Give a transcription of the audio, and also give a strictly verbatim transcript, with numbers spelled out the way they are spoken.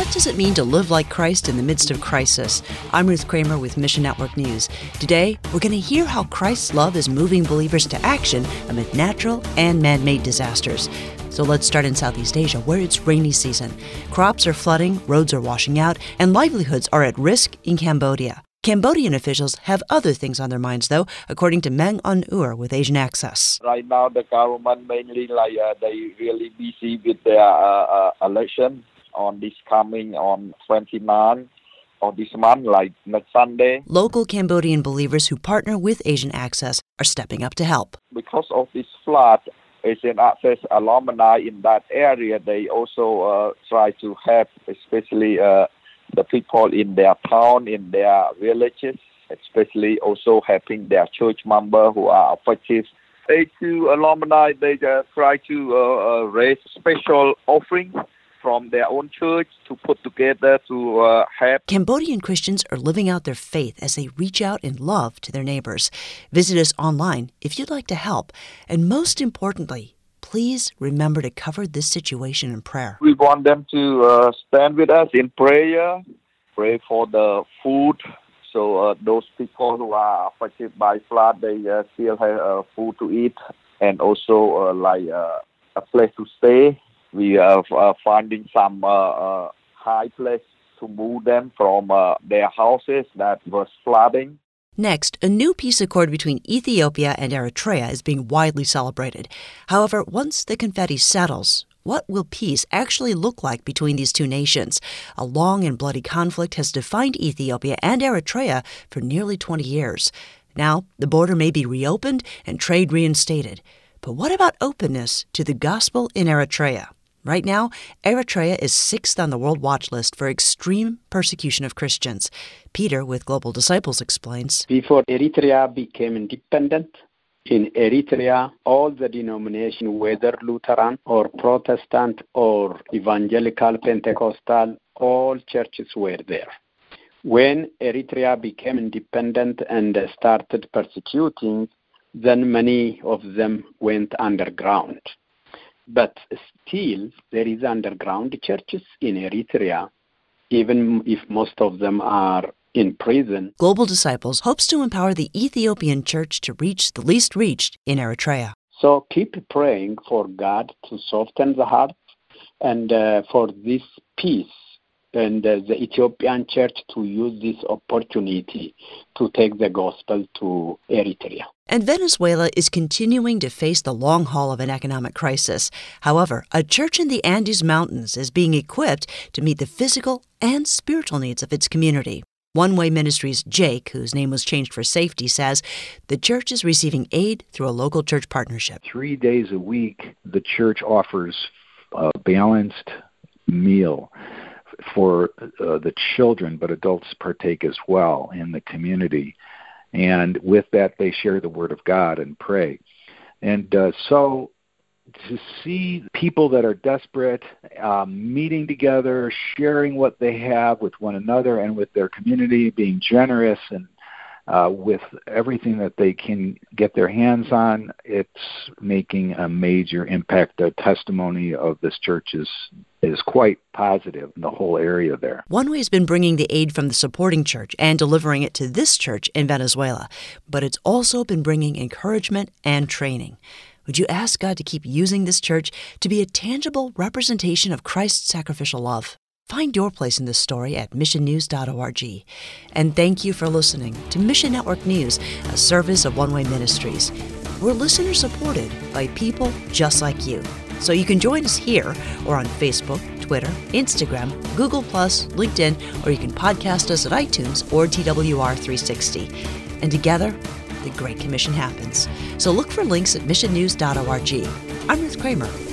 what does it mean to live like Christ in the midst of crisis? I'm Ruth Kramer with Mission Network News. Today, we're going to hear how Christ's love is moving believers to action amid natural and man-made disasters. So let's start in Southeast Asia, where it's rainy season. Crops are flooding, roads are washing out, and livelihoods are at risk in Cambodia. Cambodian officials have other things on their minds, though, according to Meng Un Ur with Asian Access. Right now, the government mainly, like, uh, they really busy with their uh, uh, election on this coming on twenty-ninth of this month, like next Sunday. Local Cambodian believers who partner with Asian Access are stepping up to help. Because of this flood, Asian Access alumni in that area, they also uh, try to help, especially uh, the people in their town, in their villages, especially also helping their church members who are affected. They too, alumni, they uh, try to uh, uh, raise special offerings from their own church to put together to uh, help. Cambodian Christians are living out their faith as they reach out in love to their neighbors. Visit us online if you'd like to help. And most importantly, please remember to cover this situation in prayer. We want them to uh, stand with us in prayer, pray for the food. So uh, those people who are affected by flood, they uh, still have uh, food to eat and also uh, like uh, a place to stay. We are uh, finding some uh, uh, high place to move them from uh, their houses that was flooding. Next, a new peace accord between Ethiopia and Eritrea is being widely celebrated. However, once the confetti settles, what will peace actually look like between these two nations? A long and bloody conflict has defined Ethiopia and Eritrea for nearly twenty years. Now, the border may be reopened and trade reinstated. But what about openness to the gospel in Eritrea? Right now, Eritrea is sixth on the World Watch List for extreme persecution of Christians. Peter with Global Disciples explains. Before Eritrea became independent, in Eritrea, all the denominations, whether Lutheran or Protestant or Evangelical, Pentecostal, all churches were there. When Eritrea became independent and started persecuting, then many of them went underground. But still, there is underground churches in Eritrea, even if most of them are in prison. Global Disciples hopes to empower the Ethiopian church to reach the least reached in Eritrea. So keep praying for God to soften the heart and uh, for this peace, and uh, the Ethiopian church to use this opportunity to take the gospel to Eritrea. And Venezuela is continuing to face the long haul of an economic crisis. However, a church in the Andes Mountains is being equipped to meet the physical and spiritual needs of its community. One Way Ministries' Jake, whose name was changed for safety, says the church is receiving aid through a local church partnership. Three days a week, the church offers a balanced meal for uh, the children, but adults partake as well in the community. And with that, they share the Word of God and pray. And uh, so to see people that are desperate um, meeting together, sharing what they have with one another and with their community, being generous and uh, with everything that they can get their hands on, it's making a major impact. The testimony of this church is is quite positive in the whole area there. One Way has been bringing the aid from the supporting church and delivering it to this church in Venezuela, but it's also been bringing encouragement and training. Would you ask God to keep using this church to be a tangible representation of Christ's sacrificial love? Find your place in this story at mission news dot org. And thank you for listening to Mission Network News, a service of One Way Ministries. We're listener-supported by people just like you. So you can join us here or on Facebook, Twitter, Instagram, Google plus, LinkedIn, or you can podcast us at iTunes or T W R three sixty. And together, the Great Commission happens. So look for links at mission news dot org. I'm Ruth Kramer.